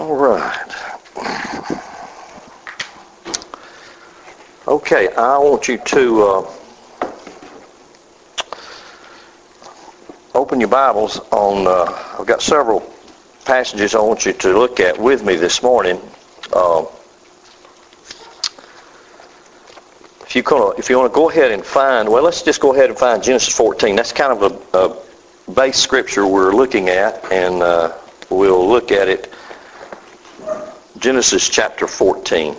All right. Okay, I want you to open your Bibles on, I've got several passages I want you to look at with me this morning. If you want to go ahead and find, well, let's just go ahead and find Genesis 14. That's kind of a base scripture we're looking at, and we'll look at it. Genesis chapter 14.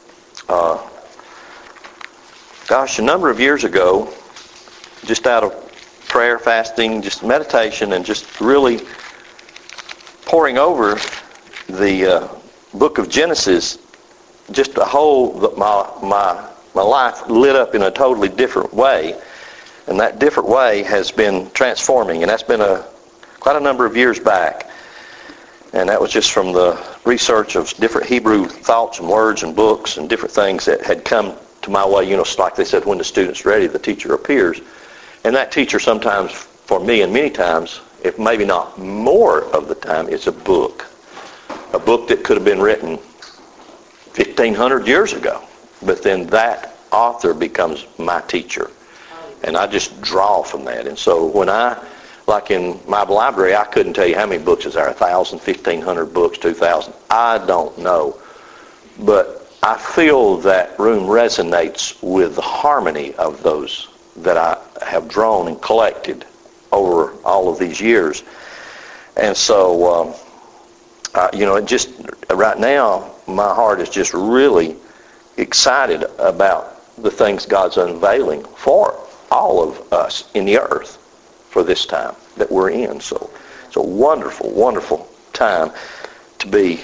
A number of years ago, just out of prayer, fasting, just meditation, and just really poring over the book of Genesis, just a whole, my life lit up in a totally different way. And that different way has been transforming, and that's been quite a number of years back. And that was just from the research of different Hebrew thoughts and words and books and different things that had come to my way. You know, like they said, when the student's ready, the teacher appears. And that teacher sometimes, for me and many times, if maybe not more of the time, is a book. A book that could have been written 1,500 years ago. But then that author becomes my teacher. And I just draw from that. And so when like in my library, I couldn't tell you how many books is there, 1,000, 1,500 books, 2,000. I don't know. But I feel that room resonates with the harmony of those that I have drawn and collected over all of these years. And so, just right now, my heart is just really excited about the things God's unveiling for all of us in the earth for this time that we're in. So it's a wonderful, wonderful time to be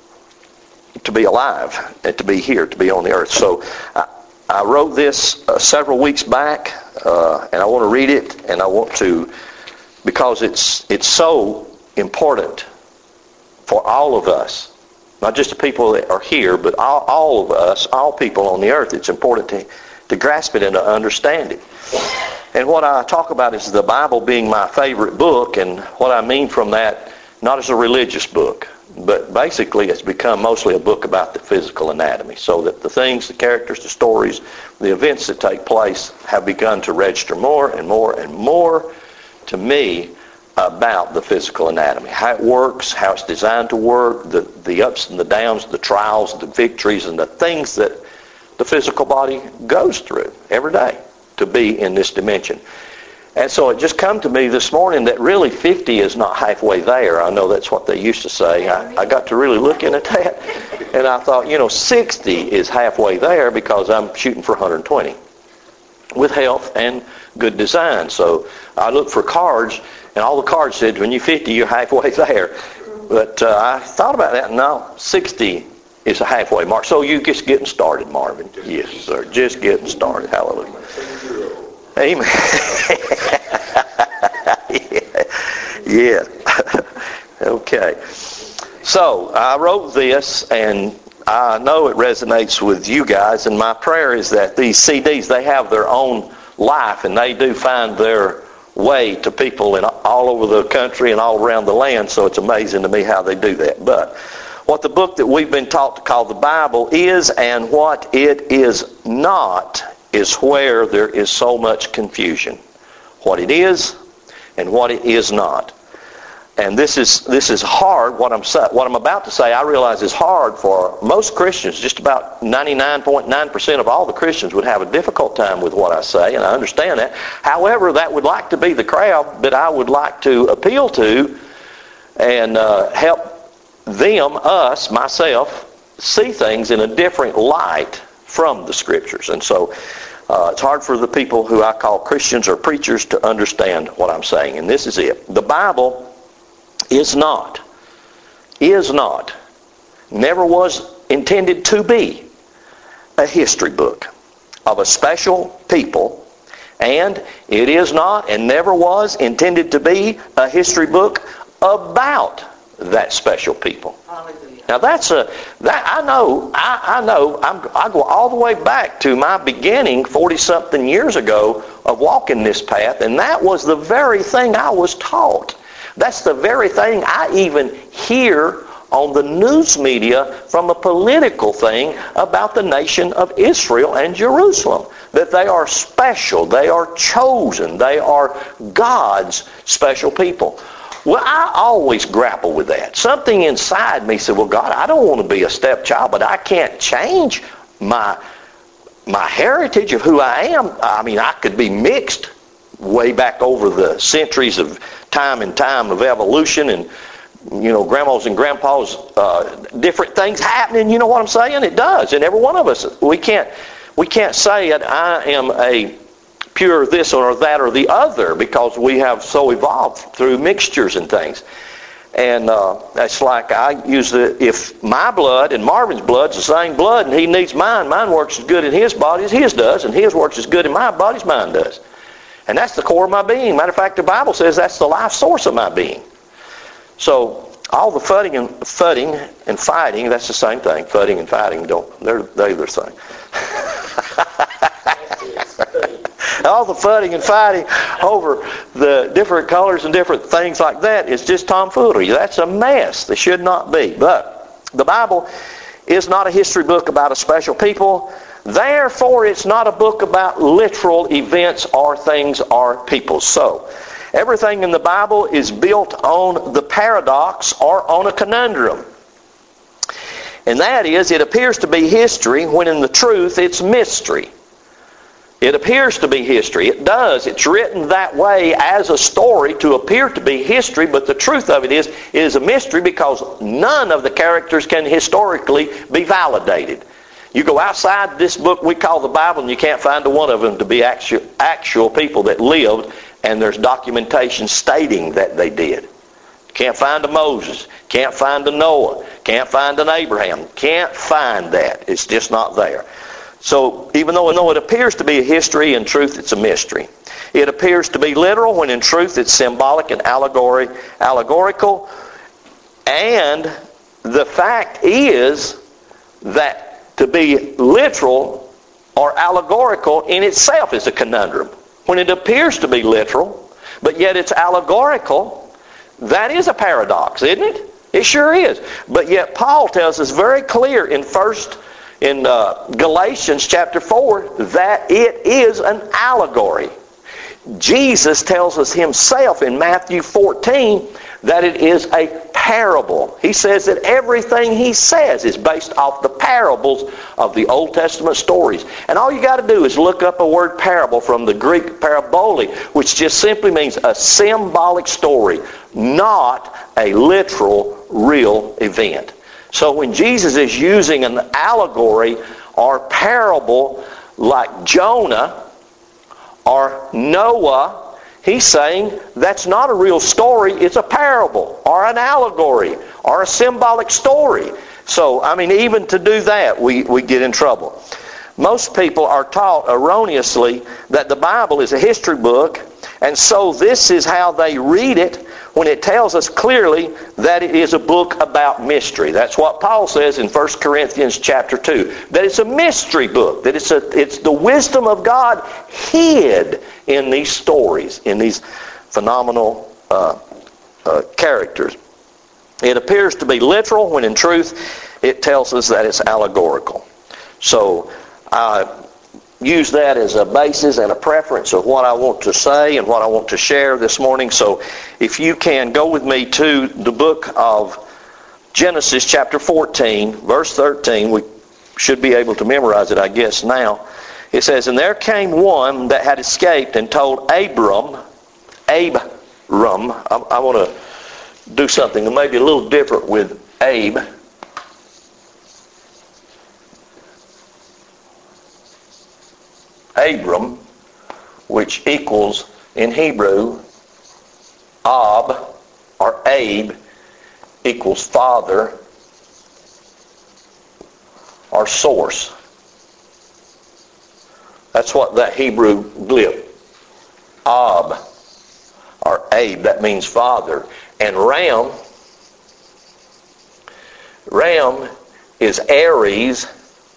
alive and to be here, to be on the earth. So I wrote this several weeks back, and I want to read it, and I want to, because it's so important for all of us, not just the people that are here, but all of us, all people on the earth. It's important to grasp it and to understand it. And what I talk about is the Bible being my favorite book, and what I mean from that, not as a religious book, but basically it's become mostly a book about the physical anatomy, so that the things, the characters, the stories, the events that take place have begun to register more and more and more to me about the physical anatomy, how it works, how it's designed to work, the ups and the downs, the trials, the victories, and the things that the physical body goes through every day to be in this dimension. And so it just come to me this morning that really 50 is not halfway there. I know that's what they used to say. I got to really looking at that, and I thought, 60 is halfway there because I'm shooting for 120 with health and good design. So I looked for cards, and all the cards said, when you're 50, you're halfway there. But I thought about that, and now 60 is a halfway mark. So you just getting started, Marvin. Yes, sir. Just getting started. Hallelujah. Amen. Yeah. Okay. So I wrote this, and I know it resonates with you guys, and my prayer is that these CDs, they have their own life, and they do find their way to people all over the country and all around the land, so it's amazing to me how they do that. But what the book that we've been taught to call the Bible is, and what it is not, is where there is so much confusion. What it is and what it is not. And this is hard. What I'm about to say, I realize is hard for most Christians. Just about 99.9% of all the Christians would have a difficult time with what I say, and I understand that. However, that would like to be the crowd that I would like to appeal to and help them, us, myself, see things in a different light from the Scriptures. And so it's hard for the people who I call Christians or preachers to understand what I'm saying. And this is it. The Bible is not, never was intended to be a history book of a special people, and it is not and never was intended to be a history book about that special people. Hallelujah. Now I go all the way back to my beginning 40-something years ago of walking this path, and that was the very thing I was taught. That's the very thing I even hear on the news media from a political thing about the nation of Israel and Jerusalem. That they are special, they are chosen, they are God's special people. Well, I always grapple with that. Something inside me said, well, God, I don't want to be a stepchild, but I can't change my heritage of who I am. I mean, I could be mixed way back over the centuries of time and time of evolution and, grandmas and grandpas, different things happening. You know what I'm saying? It does. And every one of us, we can't say that I am a pure this or that or the other because we have so evolved through mixtures and things. And that's like I use if my blood and Marvin's blood's the same blood and he needs mine works as good in his body as his does, and his works as good in my body as mine does. And that's the core of my being. Matter of fact, the Bible says that's the life source of my being. So all the fudding and fighting, that's the same thing. Fudding and fighting, they're the same. All the fudding and fighting over the different colors and different things like that is just tomfoolery. That's a mess. They should not be. But the Bible is not a history book about a special people. Therefore, it's not a book about literal events or things or people. So, everything in the Bible is built on the paradox or on a conundrum. And that is, it appears to be history when in the truth it's mystery. It appears to be history. It does. It's written that way as a story to appear to be history, but the truth of it is a mystery because none of the characters can historically be validated. You go outside this book we call the Bible and you can't find one of them to be actual people that lived, and there's documentation stating that they did. Can't find a Moses. Can't find a Noah. Can't find an Abraham. Can't find that. It's just not there. So even though it appears to be a history, in truth it's a mystery. It appears to be literal when in truth it's symbolic and allegorical. And the fact is that to be literal or allegorical in itself is a conundrum. When it appears to be literal, but yet it's allegorical, that is a paradox, isn't it? It sure is. But yet Paul tells us very clear in Galatians chapter 4 that it is an allegory. Jesus tells us himself in Matthew 14 that it is a parable. He says that everything he says is based off the parables of the Old Testament stories. And all you got to do is look up a word parable from the Greek parabole, which just simply means a symbolic story, not a literal, real event. So when Jesus is using an allegory or parable like Jonah or Noah, he's saying that's not a real story, it's a parable or an allegory or a symbolic story. So, even to do that, we get in trouble. Most people are taught erroneously that the Bible is a history book, and so this is how they read it when it tells us clearly that it is a book about mystery. That's what Paul says in 1 Corinthians chapter 2, that it's a mystery book, that it's the wisdom of God hid in these stories, in these phenomenal characters. It appears to be literal when in truth it tells us that it's allegorical. So I use that as a basis and a preference of what I want to say and what I want to share this morning. So if you can go with me to the book of Genesis chapter 14, verse 13. We should be able to memorize it, I guess, now. It says, "And there came one that had escaped and told Abram, I want to do something maybe a little different with Abe. Abram, which equals in Hebrew, Ab, or Abe, equals father, or source. That's what that Hebrew glyph, Ab, or Abe, that means father. And Ram is Aries.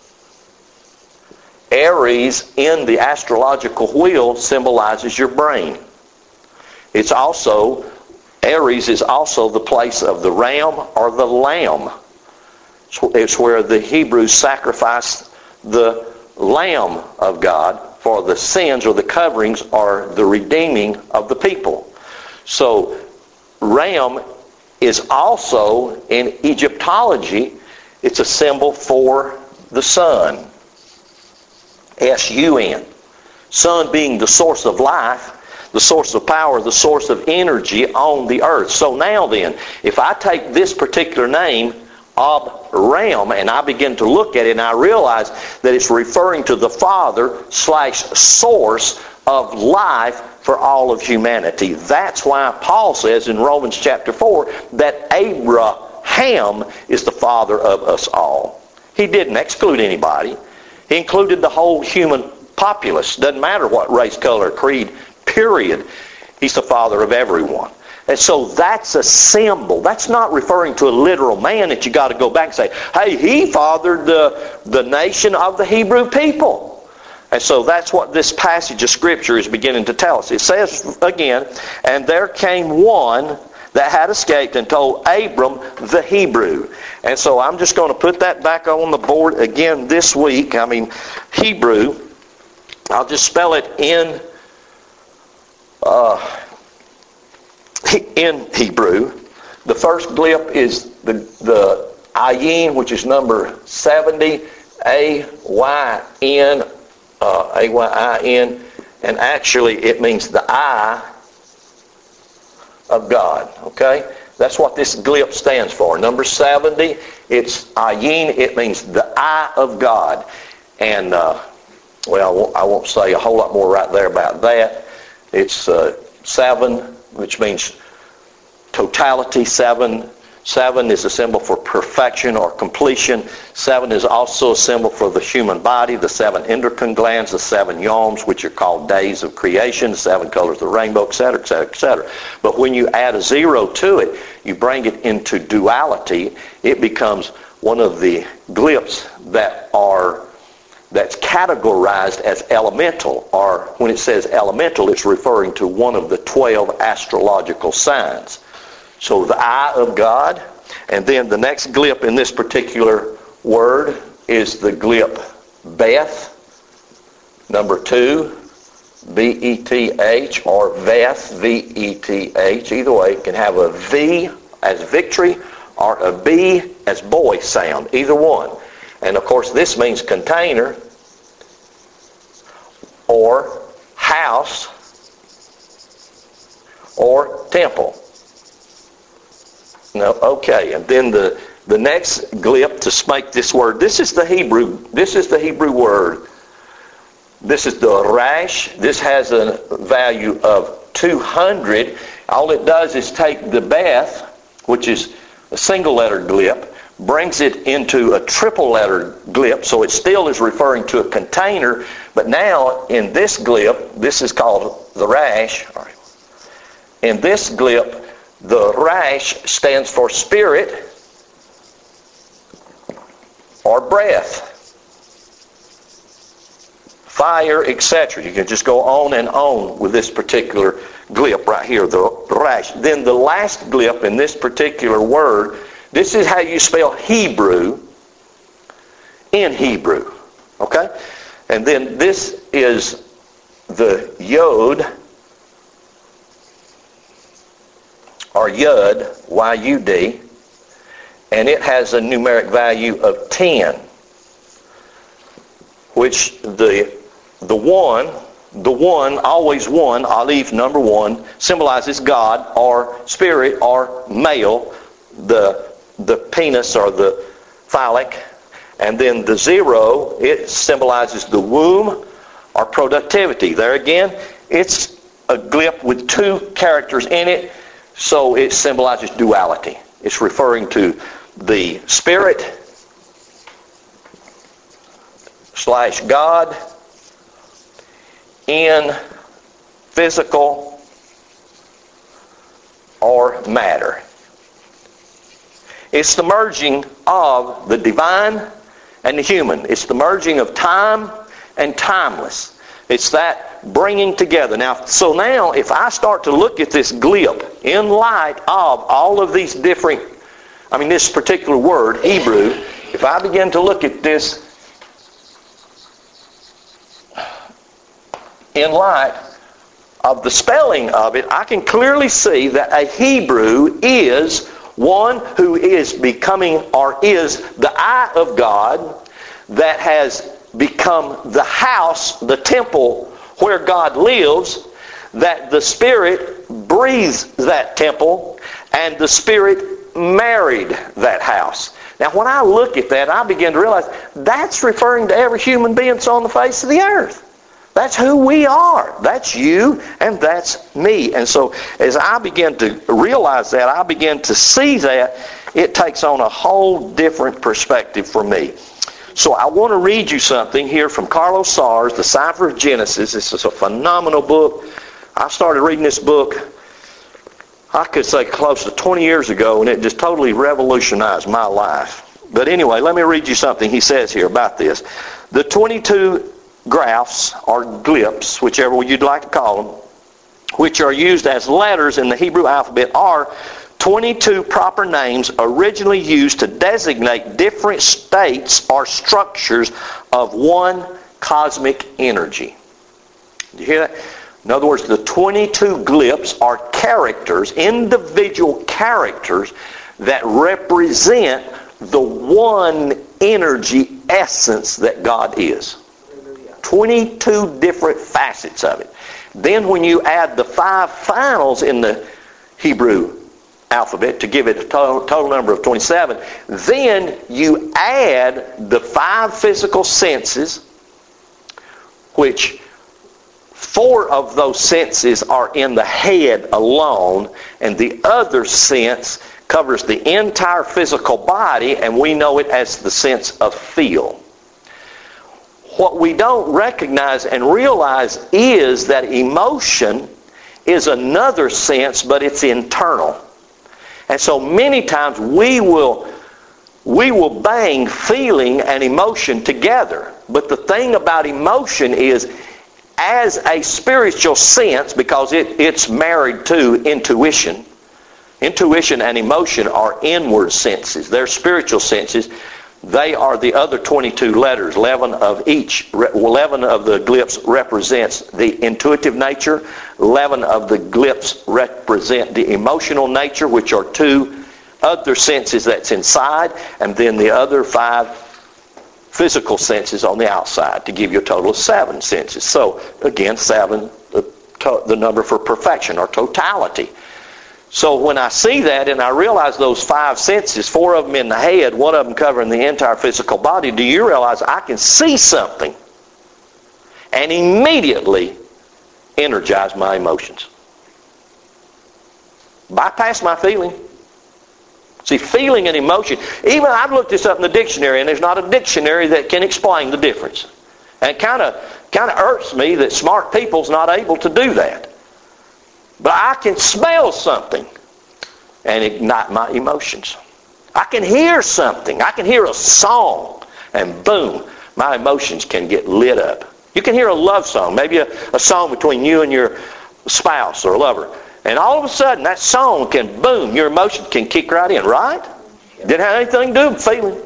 Aries in the astrological wheel symbolizes your brain. It's also Aries is also the place of the ram or the lamb. It's where the Hebrews sacrificed the Lamb of God for the sins or the coverings or the redeeming of the people. So ram is also, in Egyptology, it's a symbol for the sun. S-U-N. Sun being the source of life, the source of power, the source of energy on the earth. So now then, if I take this particular name, Ab-Ram, and I begin to look at it, and I realize that it's referring to the Father/source of life for all of humanity. That's why Paul says in Romans chapter 4 that Abraham is the father of us all. He didn't exclude anybody. He included the whole human populace. Doesn't matter what race, color, creed, period. He's the father of everyone. And so that's a symbol. That's not referring to a literal man that you got to go back and say, hey, he fathered the nation of the Hebrew people. And so that's what this passage of Scripture is beginning to tell us. It says again, and there came one that had escaped and told Abram the Hebrew. And so I'm just going to put that back on the board again this week. I mean, Hebrew, I'll just spell it in Hebrew. The first glyph is the ayin, which is number 70, A-Y-N, A-Y-I-N, and actually it means the eye of God. Okay? That's what this glyph stands for. Number 70, it's ayin, it means the eye of God. And, well, I won't say a whole lot more right there about that. It's 7, which means totality. 7 is a symbol for perfection or completion. 7 is also a symbol for the human body, the 7 endocrine glands, the 7 yoms, which are called days of creation, the 7 colors of the rainbow, etc., etc., etc. But when you add a 0 to it, you bring it into duality. It becomes one of the glyphs that's categorized as elemental, or when it says elemental, it's referring to one of the 12 astrological signs. So the eye of God, and then the next glyph in this particular word is the glyph Beth, number 2, B-E-T-H, or Veth, V-E-T-H. Either way, it can have a V as victory or a B as boy sound, either one. And of course this means container or house or temple. No, okay. And then the next glyph to make this word, this is the Hebrew word. This is the Rash. This has a value of 200. All it does is take the Beth, which is a single letter glyph, brings it into a triple letter glyph, so it still is referring to a container, but now in this glyph, this is called the Rash. In this glyph, the Rash stands for spirit or breath, fire, etc. You can just go on and on with this particular glyph right here, the Rash. Then the last glyph in this particular word, this is how you spell Hebrew in Hebrew. Okay? And then this is the Yod, or Yud, Y-U-D, and it has a numeric value of 10, which the one, always one, Aleph, number 1, symbolizes God or spirit or male, the penis or the phallic. And then the 0, it symbolizes the womb or productivity. There again, it's a glyph with 2 characters in it, so it symbolizes duality. It's referring to the spirit / God in physical or matter. It's the merging of the divine and the human. It's the merging of time and timeless. It's that bringing together. Now, so now if I start to look at this glip in light of all of these different, this particular word, Hebrew, if I begin to look at this in light of the spelling of it, I can clearly see that a Hebrew is one who is becoming, or is the eye of God, that has become the house, the temple where God lives, that the Spirit breathes that temple, and the Spirit married that house. Now when I look at that, I begin to realize that's referring to every human being that's on the face of the earth. That's who we are. That's you and that's me. And so as I begin to realize that, I begin to see that, it takes on a whole different perspective for me. So I want to read you something here from Carlos Sars, The Cipher of Genesis. This is a phenomenal book. I started reading this book, I could say close to 20 years ago, and it just totally revolutionized my life. But anyway, let me read you something he says here about this. The 22 graphs, or glyphs, whichever you'd like to call them, which are used as letters in the Hebrew alphabet, are 22 proper names originally used to designate different states or structures of one cosmic energy. Do you hear that? In other words, the 22 glyphs are characters, individual characters that represent the one energy essence that God is. 22 different facets of it. Then when you add the 5 finals in the Hebrew alphabet to give it a total number of 27, then you add the 5 physical senses, which 4 of those senses are in the head alone, and the other sense covers the entire physical body, and we know it as the sense of feel. What we don't recognize and realize is that emotion is another sense, but it's internal. And so many times we will bang feeling and emotion together. But the thing about emotion is, as a spiritual sense, because it's married to intuition. Intuition and emotion are inward senses. They're spiritual senses. They are the other 22 letters. 11 of each. 11 of the glyphs represents the intuitive nature. 11 of the glyphs represent the emotional nature, which are 2 other senses that's inside, and then the other 5 physical senses on the outside, to give you a total of 7 senses. So, again, 7, the number for perfection or totality. So when I see that and I realize those 5 senses, 4 of them in the head, 1 of them covering the entire physical body, do you realize I can see something and immediately energize my emotions? Bypass my feeling. See, feeling and emotion, even I've looked this up in the dictionary, and there's not a dictionary that can explain the difference. And it kind of irks me that smart people's not able to do that. But I can smell something and ignite my emotions. I can hear something. I can hear a song, and boom, my emotions can get lit up. You can hear a love song, maybe a song between you and your spouse or lover. And all of a sudden, that song can, boom, your emotion can kick right in, right? Didn't have anything to do with feeling.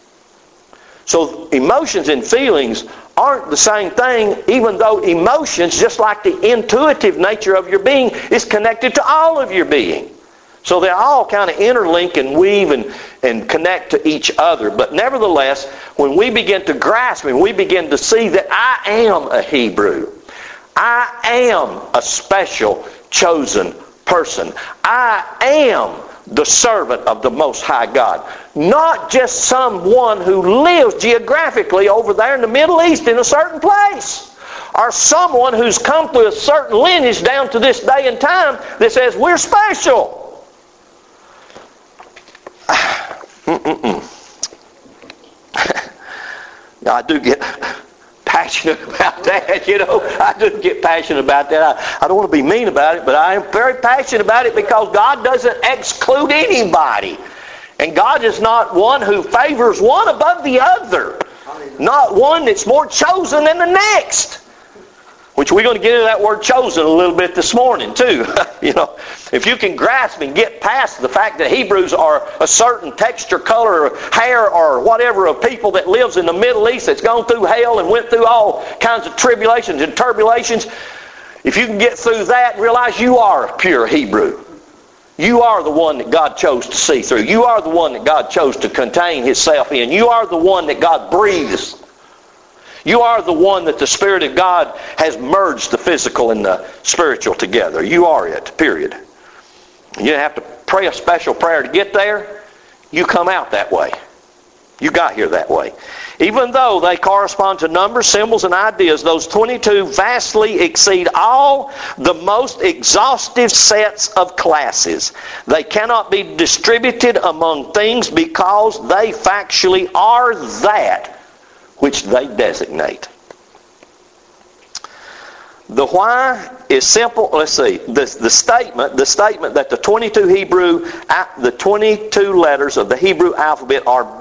So emotions and feelings aren't the same thing, even though emotions, just like the intuitive nature of your being, is connected to all of your being. So they all kind of interlink and weave and connect to each other. But nevertheless, when we begin to grasp and we begin to see that I am a Hebrew, I am a special chosen person, I am the servant of the Most High God. Not just someone who lives geographically over there in the Middle East in a certain place. Or someone who's come through a certain lineage down to this day and time that says we're special. I do get passionate about that, I do get passionate about that. I don't want to be mean about it, but I am very passionate about it because God doesn't exclude anybody. And God is not one who favors one above the other. Not one that's more chosen than the next. which we're going to get into that word chosen a little bit this morning too. If you can grasp and get past the fact that Hebrews are a certain texture, color, or hair, or whatever of people that lives in the Middle East that's gone through hell and went through all kinds of tribulations and turbulations, if you can get through that and realize you are a pure Hebrew. You are the one that God chose to see through. You are the one that God chose to contain Himself in. You are the one that God breathes. You are the one that the Spirit of God has merged the physical and the spiritual together. You are it, period. You didn't have to pray a special prayer to get there. You come out that way. You got here that way. Even though they correspond to numbers, symbols, and ideas, those 22 vastly exceed all the most exhaustive sets of classes. They cannot be distributed among things because they factually are that which they designate. The why is simple. Let's see. The statement that the 22 letters of the Hebrew alphabet are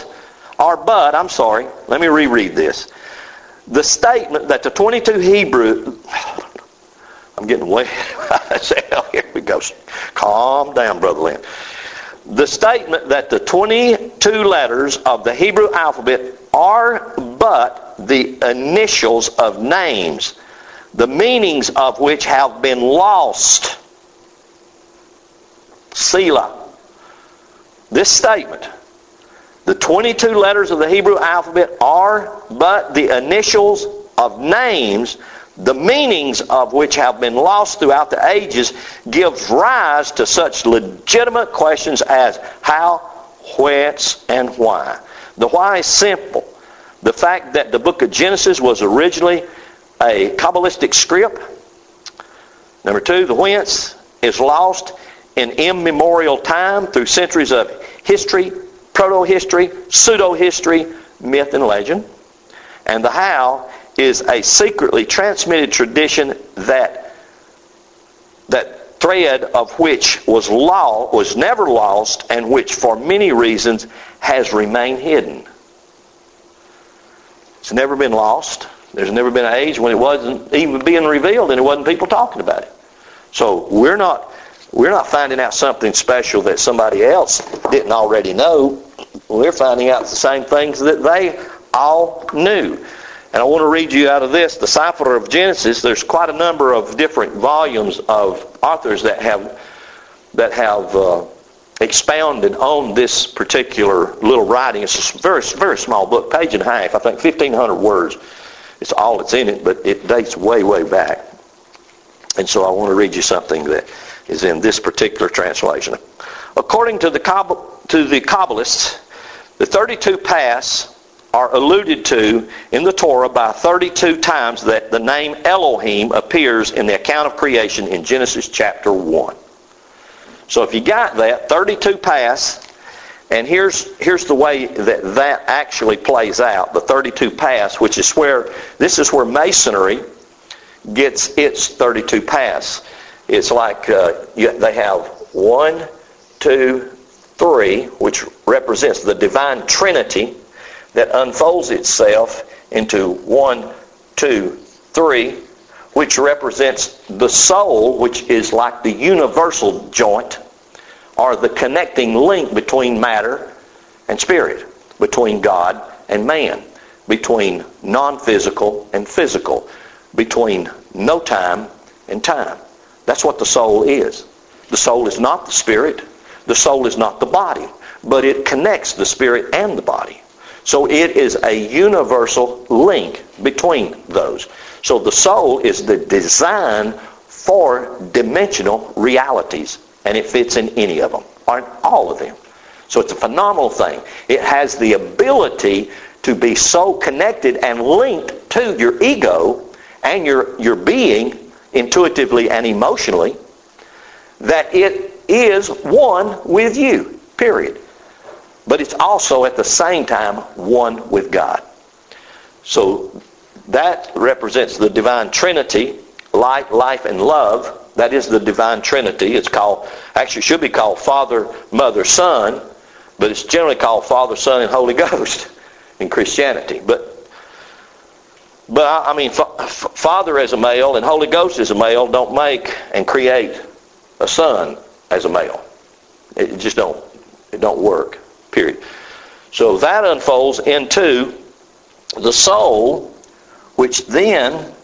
let me reread this. The statement that the 22 Hebrew, I'm getting way, here we go. Calm down, Brother Lynn. The statement that the 22 letters of the Hebrew alphabet are but the initials of names, the meanings of which have been lost. Selah. This statement, the 22 letters of the Hebrew alphabet are but the initials of names, the meanings of which have been lost throughout the ages, gives rise to such legitimate questions as how, whence, and why. The why is simple. The fact that the book of Genesis was originally a Kabbalistic script. Number two, the whence is lost in immemorial time through centuries of history, proto-history, pseudo-history, myth, and legend. And the how is a secretly transmitted tradition that thread of which was never lost, and which for many reasons has remained hidden. It's never been lost. There's never been an age when it wasn't even being revealed and it wasn't people talking about it. So we're not finding out something special that somebody else didn't already know. We're finding out the same things that they all knew. And I want to read you out of this, the Cipher of Genesis. There's quite a number of different volumes of authors that have expounded on this particular little writing. It's a very, very small book, page and a half. I think 1,500 words. It's all that's in it, but it dates way, way back. And so I want to read you something that is in this particular translation. According to the Kabbalists, the 32 paths are alluded to in the Torah by 32 times that the name Elohim appears in the account of creation in Genesis chapter 1. So if you got that, 32 paths, and here's the way that actually plays out, the 32 paths, which is this is where Masonry gets its 32 paths. It's like they have 1, 2, 3, which represents the divine Trinity that unfolds itself into 1, 2, 3, which represents the soul, which is like the universal joint, or the connecting link between matter and spirit, between God and man, between non-physical and physical, between no time and time. That's what the soul is. The soul is not the spirit. The soul is not the body. But it connects the spirit and the body. So it is a universal link between those. So the soul is the design for dimensional realities. And it fits in any of them, or all of them. So it's a phenomenal thing. It has the ability to be so connected and linked to your ego and your being intuitively and emotionally that it is one with you, period. But it's also at the same time one with God. So that represents the divine Trinity, light, life, and love. That is the divine Trinity. It's should be called Father, Mother, Son, but it's generally called Father, Son, and Holy Ghost in Christianity. But But I mean, Father as a male and Holy Ghost as a male don't make and create a son as a male. It just don't work, period. So that unfolds into the soul, which then,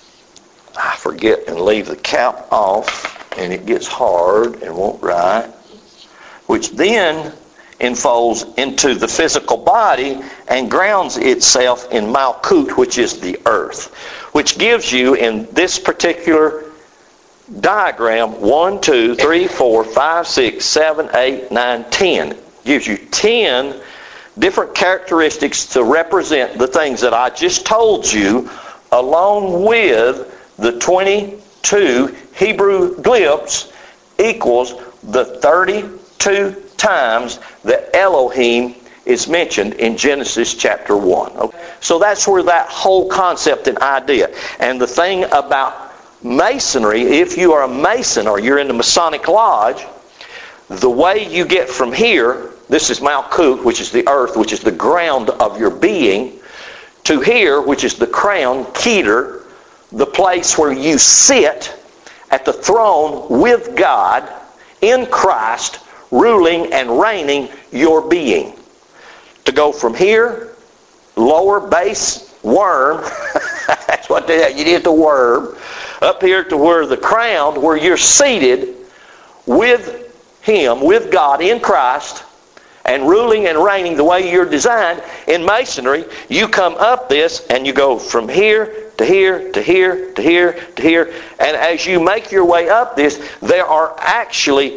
I forget and leave the cap off, and it gets hard and won't write, which then unfolds into the physical body and grounds itself in Malkut, which is the earth, which gives you in this particular diagram 1, 2, 3, 4, 5, 6, 7, 8, 9, 10. Gives you 10 different characteristics to represent the things that I just told you, along with the 22 Hebrew glyphs equals the 32 times that Elohim is mentioned in Genesis chapter 1. Okay? So that's where that whole concept and idea. And the thing about Masonry, if you are a Mason or you're in the Masonic Lodge, the way you get from here, this is Malkut, which is the earth, which is the ground of your being, to here, which is the crown, Keter, the place where you sit at the throne with God in Christ, ruling and reigning your being. To go from here, lower base worm, that's what they you did the worm, up here to where the crown, where you're seated with Him, with God in Christ, and ruling and reigning the way you're designed. In Masonry, you come up this and you go from here to here to here to here to here. And as you make your way up this, there are actually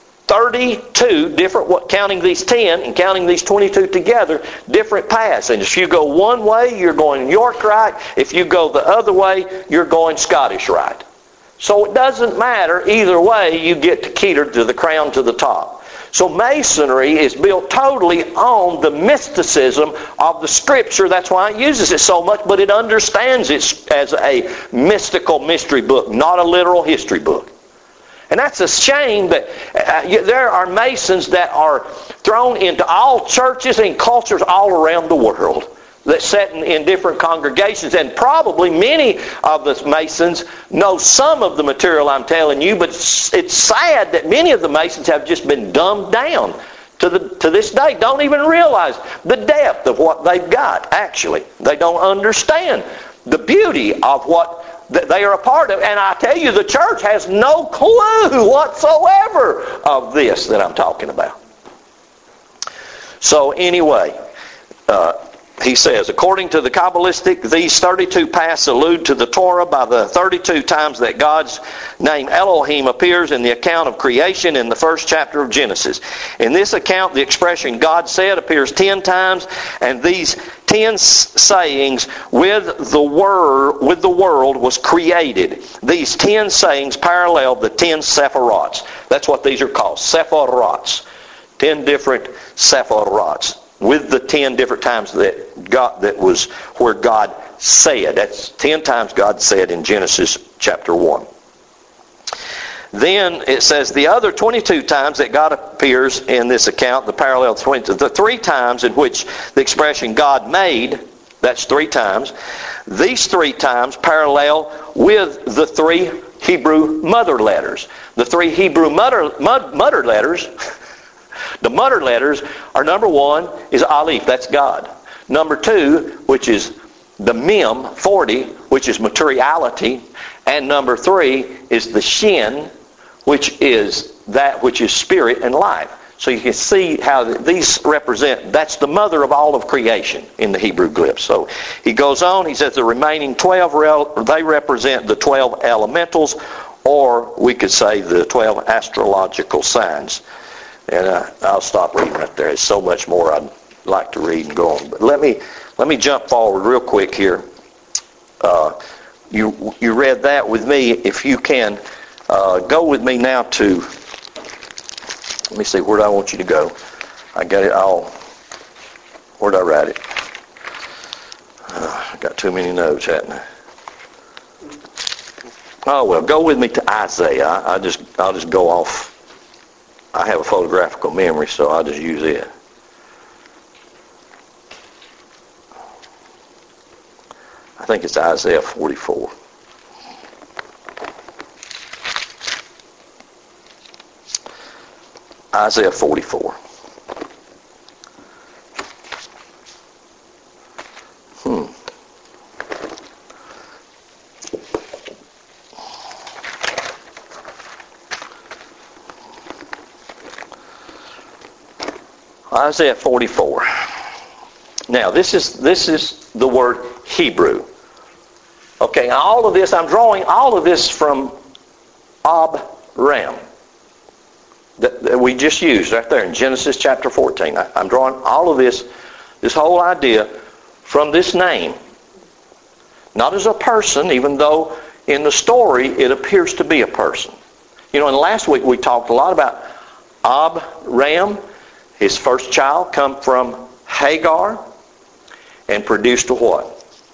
32 different, counting these 10 and counting these 22 together, different paths. And if you go one way, you're going York Rite. If you go the other way, you're going Scottish Rite. So it doesn't matter. Either way, you get to Keter, to the crown, to the top. So Masonry is built totally on the mysticism of the Scripture. That's why it uses it so much, but it understands it as a mystical mystery book, not a literal history book. And that's a shame that there are Masons that are thrown into all churches and cultures all around the world that sit in different congregations. And probably many of the Masons know some of the material I'm telling you, but it's sad that many of the Masons have just been dumbed down to this day. Don't even realize the depth of what they've got, actually. They don't understand the beauty of what that they are a part of. And I tell you, the church has no clue whatsoever of this that I'm talking about. So anyway, he says, according to the Kabbalistic, these 32 paths allude to the Torah by the 32 times that God's name Elohim appears in the account of creation in the first chapter of Genesis. In this account, the expression God said appears 10 times, and these 10 sayings with the world was created. These 10 sayings parallel the 10 Sephirots. That's what these are called, Sephirots. 10 different Sephirots. With the 10 different times that was where God said. That's 10 times God said in Genesis chapter 1. Then it says the other 22 times that God appears in this account, the parallel 22, the 3 times in which the expression God made, that's 3 times. These 3 times parallel with the 3 Hebrew mother letters. The 3 Hebrew mother letters. The mother letters are, number 1 is Aleph, that's God. Number 2, which is the Mem, 40, which is materiality. And number 3 is the Shin, which is that which is spirit and life. So you can see how these represent, that's the mother of all of creation in the Hebrew glyphs. So he goes on, he says the remaining 12, they represent the 12 elementals, or we could say the 12 astrological signs. And I'll stop reading right there. There's so much more I'd like to read and go on. But let me jump forward real quick here. You read that with me. If you can, go with me now to, let me see, where do I want you to go? I got it all. Where did I write it? I got too many notes, hadn't I? Oh, well, go with me to Isaiah. I'll just go off. I have a photographical memory, so I'll just use it. I think it's Isaiah 44. Isaiah 44. Isaiah 44. Now, this is the word Hebrew. Okay, all of this, I'm drawing all of this from Ab-Ram that we just used right there in Genesis chapter 14. I'm drawing all of this whole idea from this name. Not as a person, even though in the story it appears to be a person. You know, and last week we talked a lot about Ab-Ram. His first child come from Hagar and produced a what?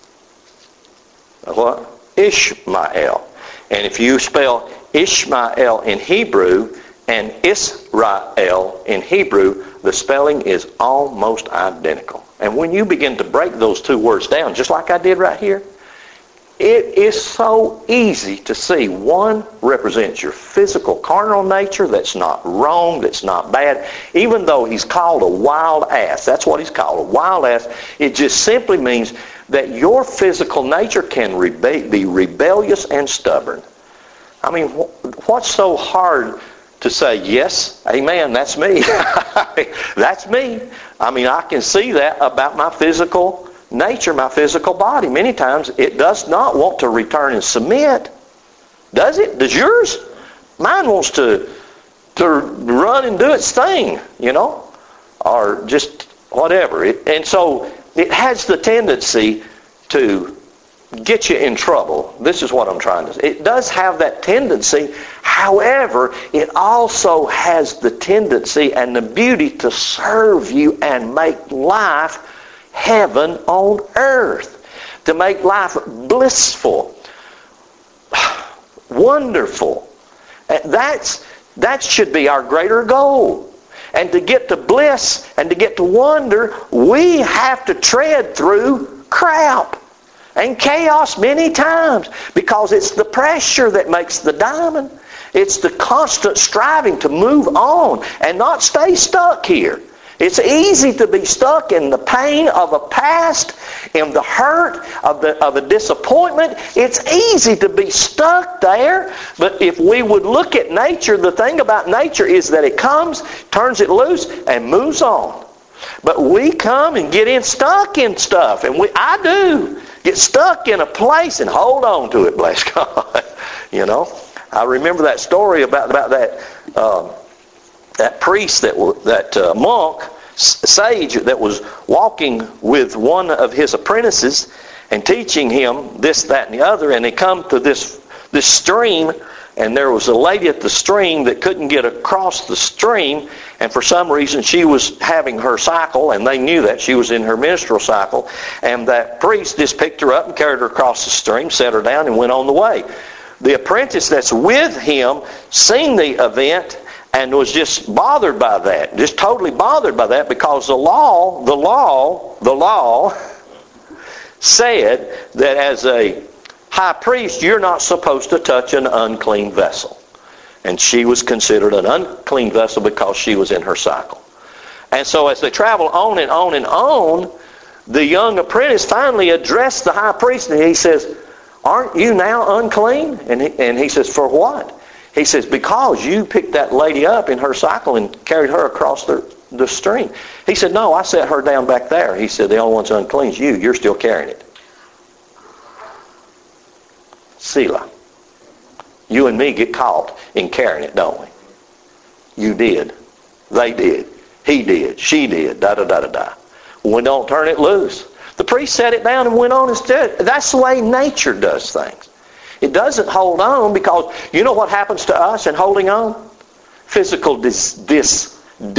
A what? Ishmael. And if you spell Ishmael in Hebrew and Israel in Hebrew, the spelling is almost identical. And when you begin to break those two words down, just like I did right here, it is so easy to see. One represents your physical carnal nature that's not wrong, that's not bad. Even though he's called a wild ass, that's what he's called, a wild ass, it just simply means that your physical nature can be rebellious and stubborn. I mean, what's so hard to say, yes, amen, that's me. That's me. I mean, I can see that about my physical nature, my physical body. Many times it does not want to return and submit. Does it? Does yours? Mine wants to run and do its thing, you know, or just whatever. And so it has the tendency to get you in trouble. This is what I'm trying to say. It does have that tendency. However, it also has the tendency and the beauty to serve you and make life heaven on earth, to make life blissful, wonderful. That should be our greater goal. And to get to bliss and to get to wonder, we have to tread through crap and chaos many times, because it's the pressure that makes the diamond. It's the constant striving to move on and not stay stuck here. It's easy to be stuck in the pain of a past, in the hurt of a disappointment. It's easy to be stuck there. But if we would look at nature, the thing about nature is that it comes, turns it loose, and moves on. But we come and get stuck in stuff. And I do get stuck in a place and hold on to it, bless God. You know, I remember that story about that priest, that monk, sage, that was walking with one of his apprentices and teaching him this, that, and the other. And they come to this stream, and there was a lady at the stream that couldn't get across the stream, and for some reason she was having her cycle, and they knew that she was in her menstrual cycle. And that priest just picked her up and carried her across the stream, set her down, and went on the way. The apprentice that's with him seen the event and was just bothered by that, just totally bothered by that, because the law said that as a high priest, you're not supposed to touch an unclean vessel. And she was considered an unclean vessel because she was in her cycle. And so as they travel on and on and on, the young apprentice finally addressed the high priest, and he says, "Aren't you now unclean?" And he says, "For what?" He says, "Because you picked that lady up in her cycle and carried her across the stream." He said, "No, I set her down back there." He said, "The only one's unclean is you. You're still carrying it." Selah. You and me get caught in carrying it, don't we? You did. They did. He did. She did. Da-da-da-da-da. We don't turn it loose. The priest set it down and went on instead. That's the way nature does things. It doesn't hold on, because you know what happens to us in holding on? Physical dis-ease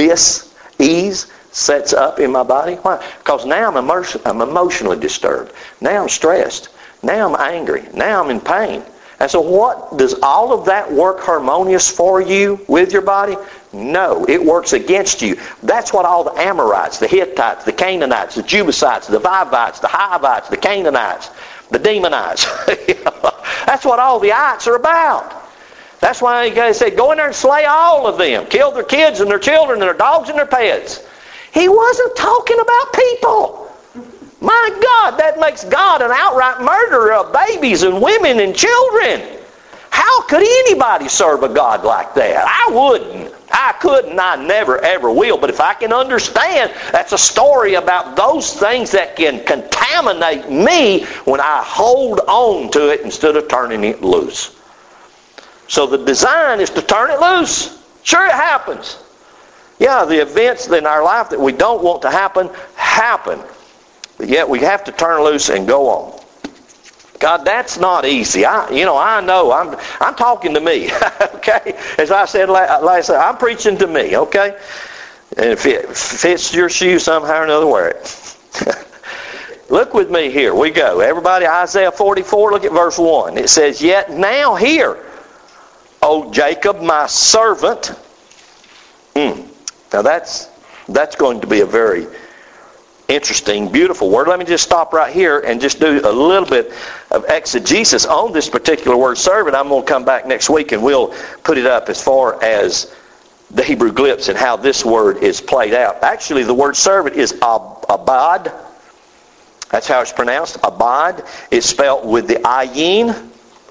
sets up in my body. Why? Because now I'm emotionally disturbed. Now I'm stressed. Now I'm angry. Now I'm in pain. And so what, does all of that work harmonious for you with your body? No, it works against you. That's what all the Amorites, the Hittites, the Canaanites, the Jebusites, the Vivites, the Hivites, the Canaanites, the demonize. That's what all the ites are about. That's why he said, go in there and slay all of them. Kill their kids and their children and their dogs and their pets. He wasn't talking about people. My God, that makes God an outright murderer of babies and women and children. How could anybody serve a God like that? I wouldn't. I couldn't. I never, ever will. But if I can understand, that's a story about those things that can contaminate me when I hold on to it instead of turning it loose. So the design is to turn it loose. Sure, it happens. Yeah, the events in our life that we don't want to happen. But yet we have to turn loose and go on. God, that's not easy. I know. I'm talking to me. Okay? As I said last night, I'm preaching to me. Okay? And if it fits your shoe somehow or another, wear it. Look with me here. We go. Everybody, Isaiah 44, look at verse 1. It says, yet now hear, O Jacob, my servant. Now that's going to be a very interesting, beautiful word. Let me just stop right here and just do a little bit of exegesis on this particular word servant. I'm going to come back next week and we'll put it up as far as the Hebrew glyphs and how this word is played out. Actually, the word servant is abad. That's how it's pronounced, abad. It's spelled with the ayin,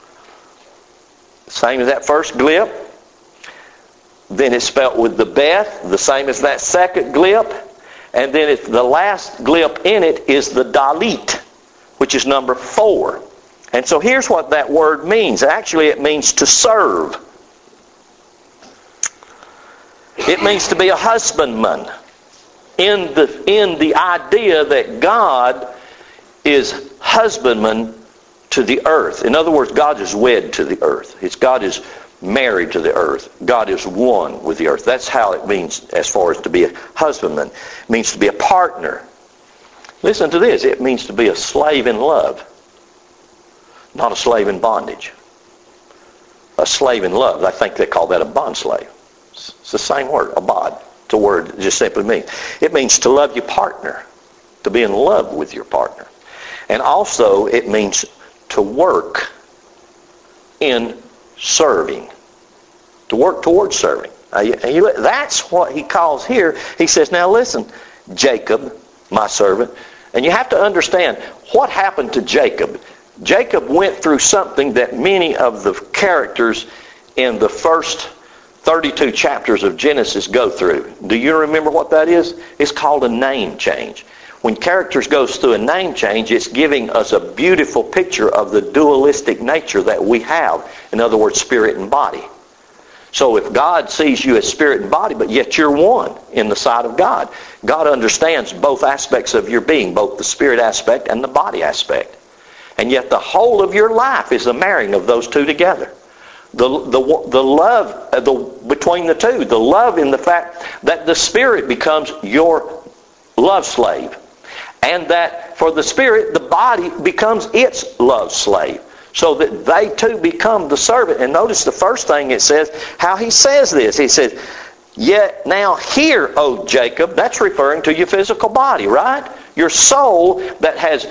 same as that first glyph. Then it's spelled with the beth, the same as that second glyph. And then the last glyph in it is the dalit, which is number 4. And so here's what that word means. Actually, it means to serve. It means to be a husbandman in the idea that God is husbandman to the earth. In other words, God is wed to the earth. God is married to the earth. God is one with the earth. That's how it means as far as to be a husbandman. It means to be a partner. Listen to this. It means to be a slave in love, not a slave in bondage. A slave in love. I think they call that a bond slave. It's the same word, abad. It's a word that just simply means. It means to love your partner, to be in love with your partner. And also it means to work in serving. To work towards serving. That's what he calls here. He says, now listen, Jacob, my servant. And you have to understand what happened to Jacob. Jacob went through something that many of the characters in the first 32 chapters of Genesis go through. Do you remember what that is? It's called a name change. When characters goes through a name change, it's giving us a beautiful picture of the dualistic nature that we have. In other words, spirit and body. So if God sees you as spirit and body, but yet you're one in the sight of God, God understands both aspects of your being, both the spirit aspect and the body aspect. And yet the whole of your life is the marrying of those two together. The love between the two, the love in the fact that the spirit becomes your love slave. And that for the spirit, the body becomes its love slave. So that they too become the servant. And notice the first thing it says, how he says this. He says, yet now hear, O Jacob. That's referring to your physical body, right? Your soul that has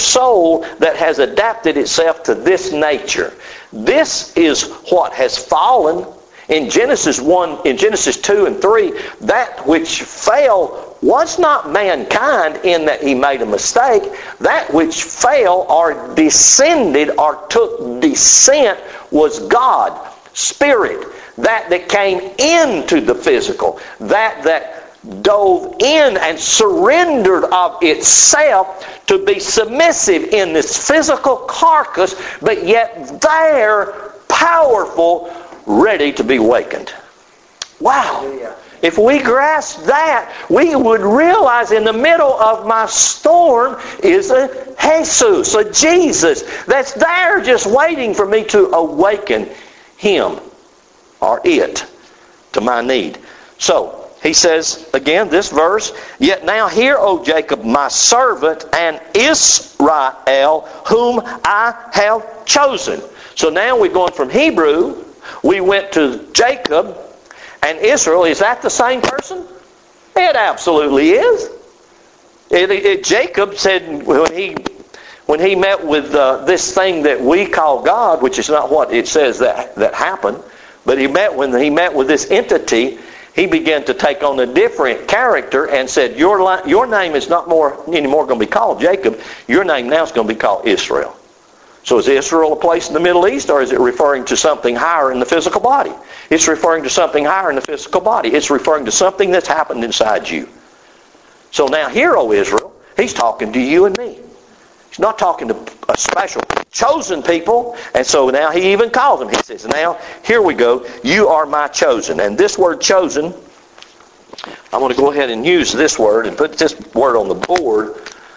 adapted itself to this nature. This is what has fallen. In Genesis 1, in Genesis 2 and 3, that which fell was not mankind in that he made a mistake. That which fell or descended or took descent was God, Spirit. That came into the physical. That dove in and surrendered of itself to be submissive in this physical carcass, but yet there, powerful, ready to be awakened. Wow. If we grasp that, we would realize in the middle of my storm is a Jesus, a Jesus, that's there just waiting for me to awaken him or it to my need. So, he says, again, this verse, yet now hear, O Jacob, my servant, and Israel, whom I have chosen. So now we're going from Hebrew, we went to Jacob, and Israel. Is that the same person? It absolutely is. Jacob said when he when he met with this thing that we call God, which is not what it says that happened, but when he met with this entity, he began to take on a different character and said, your name is not anymore going to be called Jacob. Your name now is going to be called Israel. So is Israel a place in the Middle East, or is it referring to something higher in the physical body? It's referring to something higher in the physical body. It's referring to something that's happened inside you. So now here, O Israel, he's talking to you and me. He's not talking to a special chosen people. And so now he even calls them. He says, now, here we go. You are my chosen. And this word chosen, I'm going to go ahead and use this word and put this word on the board.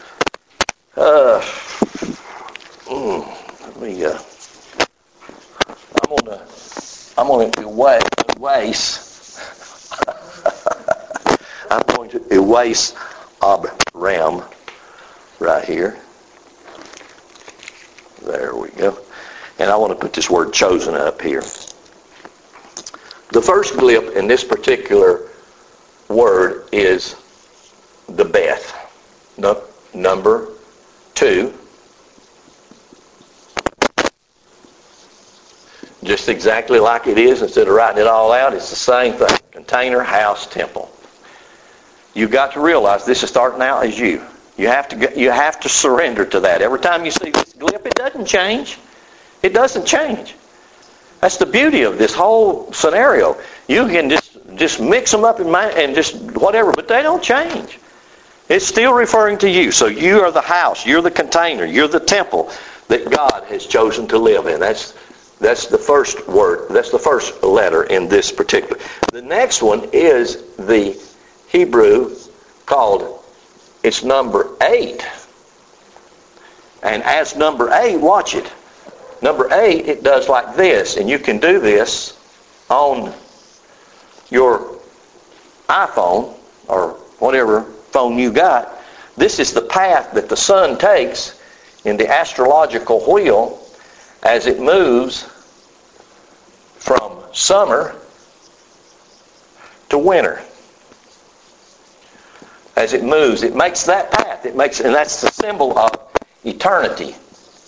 I'm going to erase Abram right here. There we go. And I want to put this word chosen up here. The first glip in this particular word is the Beth. Number 2. Just exactly like it is, instead of writing it all out, it's the same thing. Container, house, temple. You've got to realize this is starting out as you. You have to surrender to that. Every time you see this glip, it doesn't change. It doesn't change. That's the beauty of this whole scenario. You can just mix them up and just whatever, but they don't change. It's still referring to you. So you are the house. You're the container. You're the temple that God has chosen to live in. That's the first word. That's the first letter in this particular. The next one is the Hebrew called, it's number 8. And as number 8, watch it. Number 8, it does like this. And you can do this on your iPhone or whatever phone you got. This is the path that the sun takes in the astrological wheel as it moves from summer to winter. As it moves, it makes that path. And that's the symbol of eternity,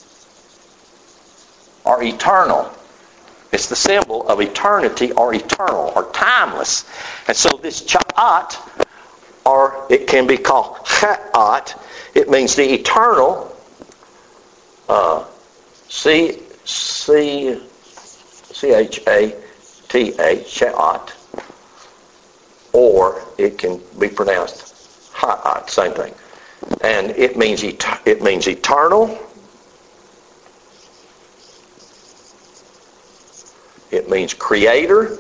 or eternal. It's the symbol of eternity, or eternal, or timeless. And so this cha'at, or it can be called cha'at, it means the eternal, C-H-A-T-H, cha'at, or it can be pronounced ha'at, same thing. And it means eternal. It means creator.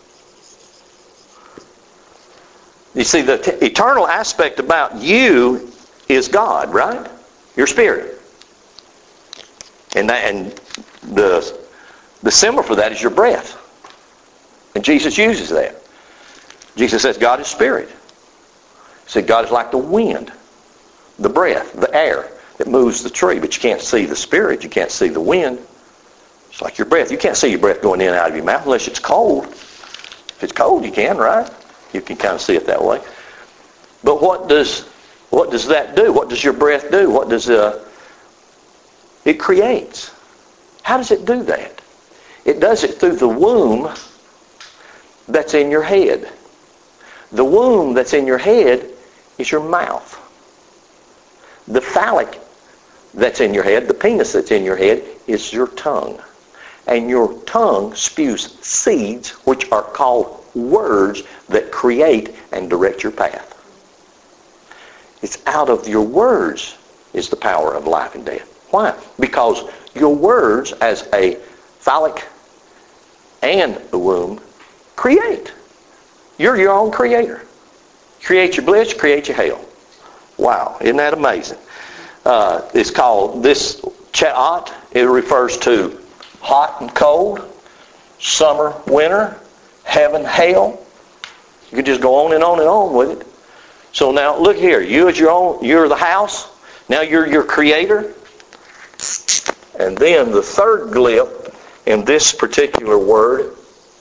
You see, the eternal aspect about you is God, right? Your spirit. And the symbol for that is your breath. And Jesus uses that. Jesus says God is spirit. He said God is like the wind, the breath, the air that moves the tree. But you can't see the spirit. You can't see the wind. It's like your breath. You can't see your breath going in and out of your mouth unless it's cold. If it's cold, you can, right? You can kind of see it that way. But what does that do? What does your breath do? What does it creates? How does it do that? It does it through the womb that's in your head. The womb that's in your head is your mouth. The phallic that's in your head, the penis that's in your head, is your tongue. And your tongue spews seeds, which are called words that create and direct your path. It's out of your words is the power of life and death. Why? Because your words as a phallic and a womb create. You're your own creator. Create your bliss, create your hell. Wow, isn't that amazing? It's called this cha'at. It refers to hot and cold, summer, winter, heaven, hell. You can just go on and on and on with it. So now look here. You're the house. Now you're your creator. And then the third glip in this particular word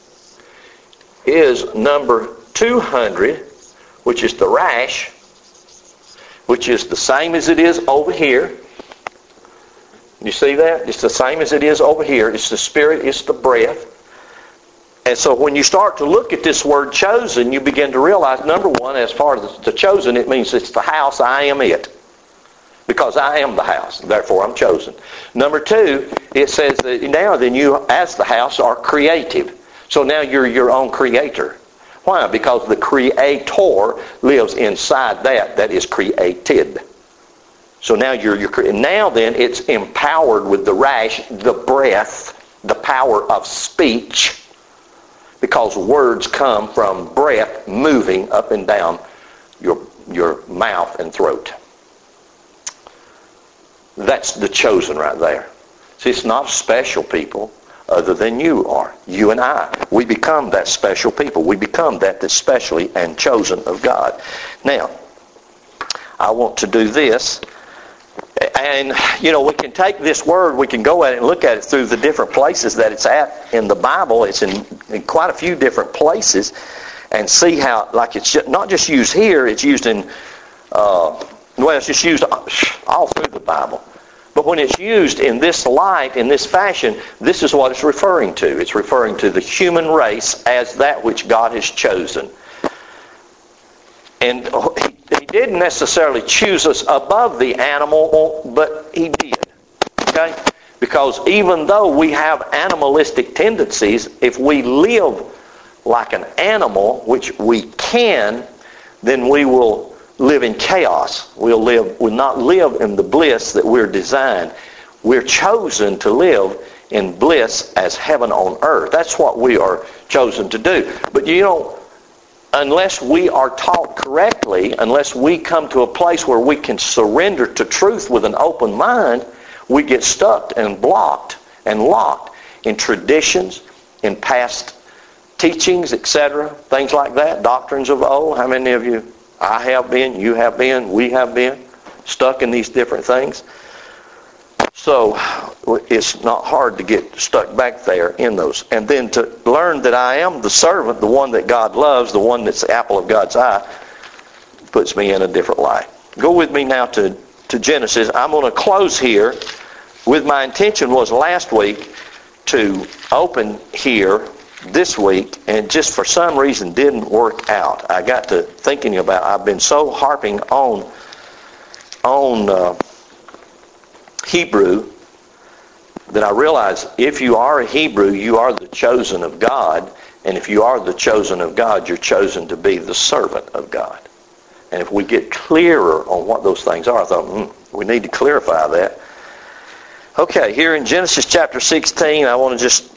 is number 200, which is the rash, which is the same as it is over here. You see that? It's the same as it is over here. It's the Spirit, it's the breath. And so when you start to look at this word chosen, you begin to realize, number one, as far as the chosen, it means it's the house, I am it. Because I am the house, therefore I'm chosen. Number two, it says that now then you, as the house, are creative. So now you're your own creator. Why? Because the Creator lives inside that is created. So now now then it's empowered with the rash, the breath, the power of speech. Because words come from breath moving up and down your mouth and throat. That's the chosen right there. See, it's not special people other than you are. You and I. We become that special people. We become that specially and chosen of God. Now, I want to do this. And, we can take this word, we can go at it and look at it through the different places that it's at in the Bible. It's in quite a few different places. And see how, like it's not just used here, it's used in, it's just used all through the Bible. But when it's used in this light, in this fashion, this is what it's referring to. It's referring to the human race as that which God has chosen. And He didn't necessarily choose us above the animal, but He did. Okay? Because even though we have animalistic tendencies, if we live like an animal, which we can, then we will live in chaos. We'll not live in the bliss that we're designed. We're chosen to live in bliss as heaven on earth. That's what we are chosen to do. But unless we are taught correctly, unless we come to a place where we can surrender to truth with an open mind, we get stuck and blocked and locked in traditions, in past teachings, etc., things like that, doctrines of old. How many of you? I have been, you have been, we have been stuck in these different things. So it's not hard to get stuck back there in those. And then to learn that I am the servant, the one that God loves, the one that's the apple of God's eye, puts me in a different light. Go with me now to Genesis. I'm going to close here with my intention was last week to open here this week, and just for some reason didn't work out. I got to thinking about, I've been so harping on Hebrew that I realize if you are a Hebrew, you are the chosen of God, and if you are the chosen of God, you're chosen to be the servant of God. And if we get clearer on what those things are, I thought, we need to clarify that. Okay, here in Genesis chapter 16, I want to just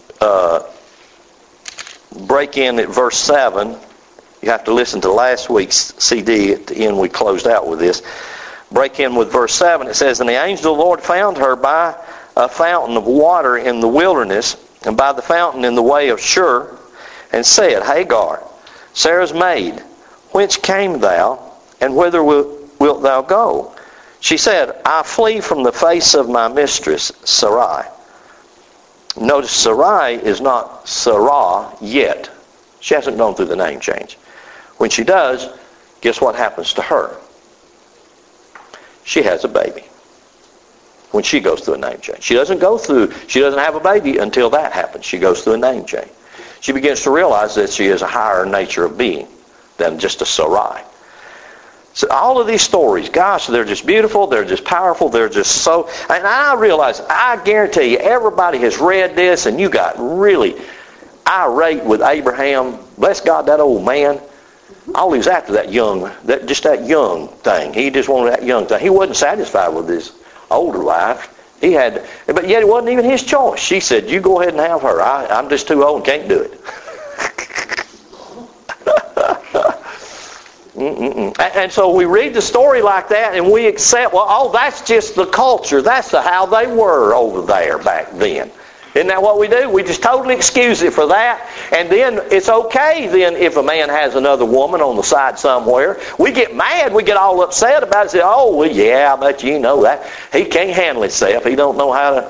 break in at verse 7. You have to listen to last week's CD. At the end we closed out with this. Break in with verse 7. It says, "And the angel of the Lord found her by a fountain of water in the wilderness, and by the fountain in the way of Shur, and said, Hagar, Sarah's maid, whence came thou, and whither wilt thou go? She said, I flee from the face of my mistress, Sarai." Notice Sarai is not Sarah yet. She hasn't gone through the name change. When she does, guess what happens to her? She has a baby when she goes through a name change. She doesn't have a baby until that happens. She goes through a name change. She begins to realize that she is a higher nature of being than just a Sarai. So all of these stories, gosh, they're just beautiful, they're just powerful, they're just so... And I guarantee you, everybody has read this, and you got really irate with Abraham. Bless God, that old man. All he was after that young thing. He just wanted that young thing. He wasn't satisfied with his older wife. But yet it wasn't even his choice. She said, you go ahead and have her. I'm just too old and can't do it. And so we read the story like that and we accept, that's just the culture. That's how they were over there back then. Isn't that what we do? We just totally excuse it for that. And then it's okay then if a man has another woman on the side somewhere. We get mad. We get all upset about it. Say, I bet you know that. He can't handle himself. He don't know how to...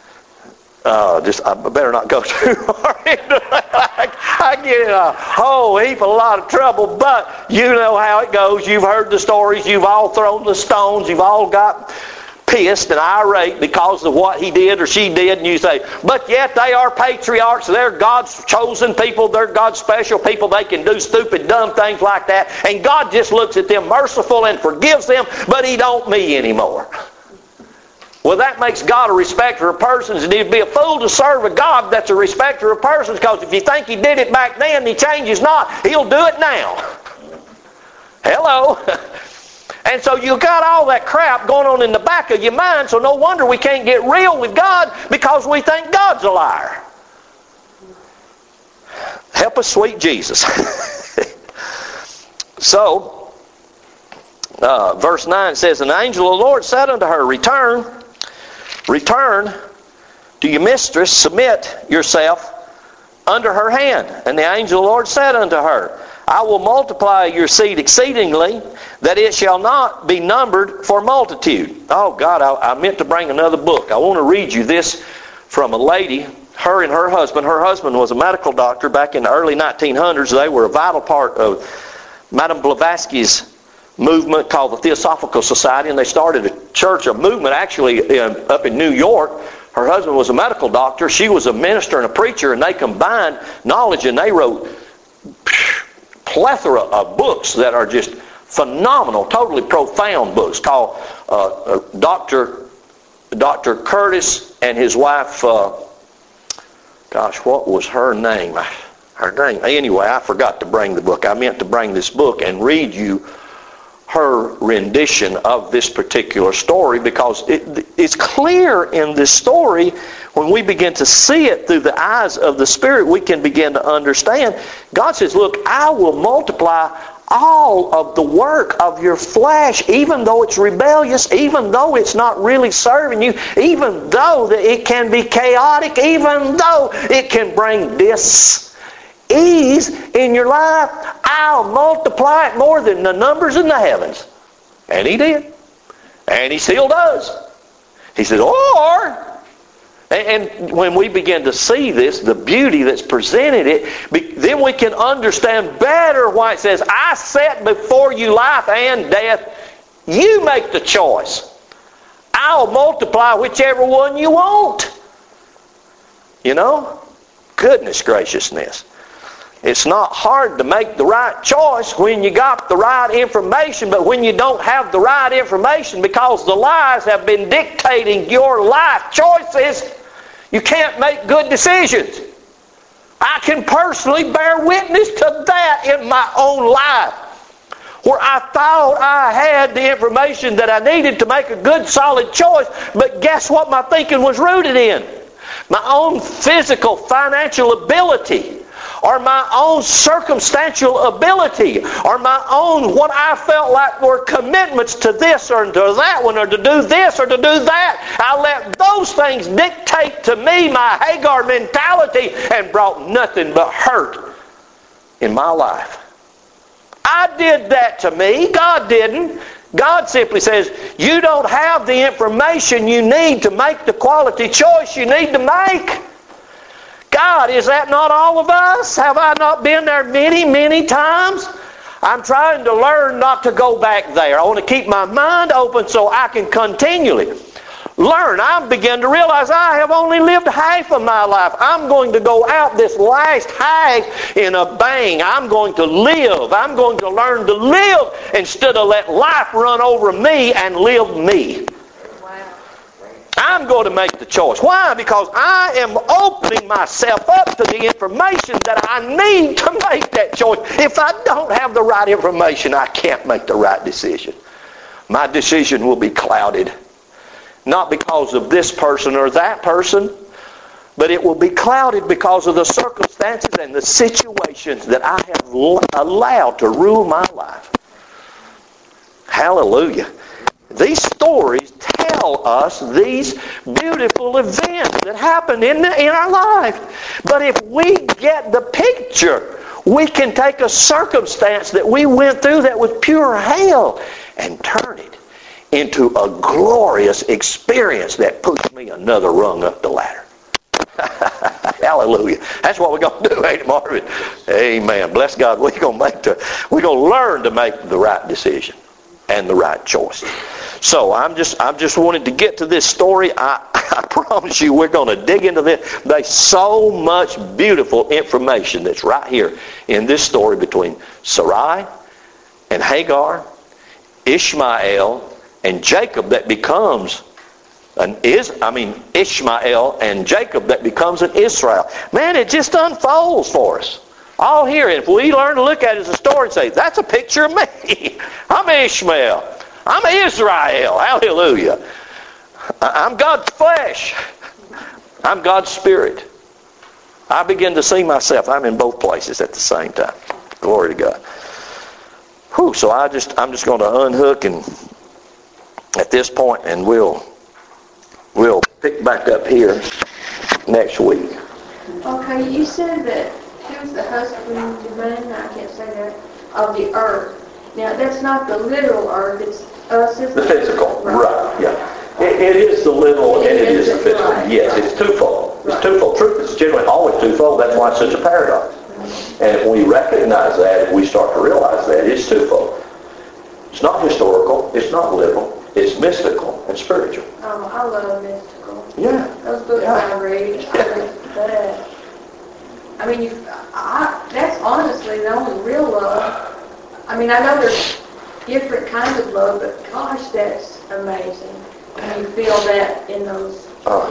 I better not go too far into that. I get in a whole heap, a lot of trouble, but you know how it goes. You've heard the stories. You've all thrown the stones. You've all got pissed and irate because of what he did or she did, and you say, but yet they are patriarchs, they're God's chosen people, they're God's special people, they can do stupid, dumb things like that, and God just looks at them merciful and forgives them, but he don't me anymore. Well, that makes God a respecter of persons, and he'd be a fool to serve a God that's a respecter of persons, because if you think he did it back then and he changes not, he'll do it now. Hello? And so you got all that crap going on in the back of your mind, so no wonder we can't get real with God, because we think God's a liar. Help us, sweet Jesus. So, verse 9 says, "And the angel of the Lord said unto her, Return to your mistress, submit yourself under her hand. And the angel of the Lord said unto her, I will multiply your seed exceedingly, that it shall not be numbered for multitude." Oh God, I meant to bring another book. I want to read you this from a lady, her and her husband. Her husband was a medical doctor back in the early 1900s. They were a vital part of Madame Blavatsky's movement called the Theosophical Society, and they started a church, a movement actually up in New York. Her husband was a medical doctor. She was a minister and a preacher, and they combined knowledge, and they wrote plethora of books that are just phenomenal, totally profound books called Dr. Curtis and his wife, what was her name? Anyway, I forgot to bring the book. I meant to bring this book and read you her rendition of this particular story, because it's clear in this story. When we begin to see it through the eyes of the Spirit, we can begin to understand. God says, look, I will multiply all of the work of your flesh, even though it's rebellious, even though it's not really serving you, even though that it can be chaotic, even though it can bring dis-ease in your life. I'll multiply it more than the numbers in the heavens. And he did. And he still does. He says, or... And when we begin to see this, the beauty that's presented, then we can understand better why it says, I set before you life and death. You make the choice. I'll multiply whichever one you want. You know? Goodness graciousness. It's not hard to make the right choice when you got the right information, but when you don't have the right information because the lies have been dictating your life choices, you can't make good decisions. I can personally bear witness to that in my own life, where I thought I had the information that I needed to make a good, solid choice, but guess what my thinking was rooted in? My own physical, financial ability, or my own circumstantial ability, or my own what I felt like were commitments to this or to that one, or to do this or to do that. I let those things dictate to me my Hagar mentality and brought nothing but hurt in my life. I did that to me. God didn't. God simply says, you don't have the information you need to make the quality choice you need to make. God, is that not all of us? Have I not been there many, many times? I'm trying to learn not to go back there. I want to keep my mind open so I can continually learn. I begin to realize I have only lived half of my life. I'm going to go out this last half in a bang. I'm going to live. I'm going to learn to live instead of let life run over me and live me. I'm going to make the choice. Why? Because I am opening myself up to the information that I need to make that choice. If I don't have the right information, I can't make the right decision. My decision will be clouded. Not because of this person or that person, but it will be clouded because of the circumstances and the situations that I have allowed to rule my life. Hallelujah. These stories tell us these beautiful events that happen in our life. But if we get the picture, we can take a circumstance that we went through that was pure hell and turn it into a glorious experience that puts me another rung up the ladder. Hallelujah. That's what we're going to do, ain't it, Marvin? Amen. Bless God. We're going to learn to make the right decision. and the right choice. So I'm just wanted to get to this story. I promise you we're going to dig into this. There's so much beautiful information that's right here in this story between Sarai and Hagar, Ishmael and Jacob that becomes Ishmael and Jacob that becomes an Israel. Man, it just unfolds for us. All here. If we learn to look at it as a story and say, that's a picture of me. I'm Ishmael. I'm Israel. Hallelujah. I'm God's flesh. I'm God's spirit. I begin to see myself. I'm in both places at the same time. Glory to God. Whew, so I'm just going to unhook and at this point, and we'll pick back up here next week. Okay, you said that he was the husband, I can't say that, of the earth. Now, that's not the literal earth, it's us as the physical, right, yeah. It is the literal and it is the physical. Right. Yes, it's twofold. It's twofold. Truth is generally always twofold. That's why it's such a paradox. And if we recognize that, if we start to realize that, it's twofold. It's not historical, it's not literal, it's mystical and spiritual. Oh, I love mystical. Yeah. Those books I read, I mean, that's honestly the only real love. I mean, I know there's different kinds of love, but gosh, that's amazing. And you feel that in those,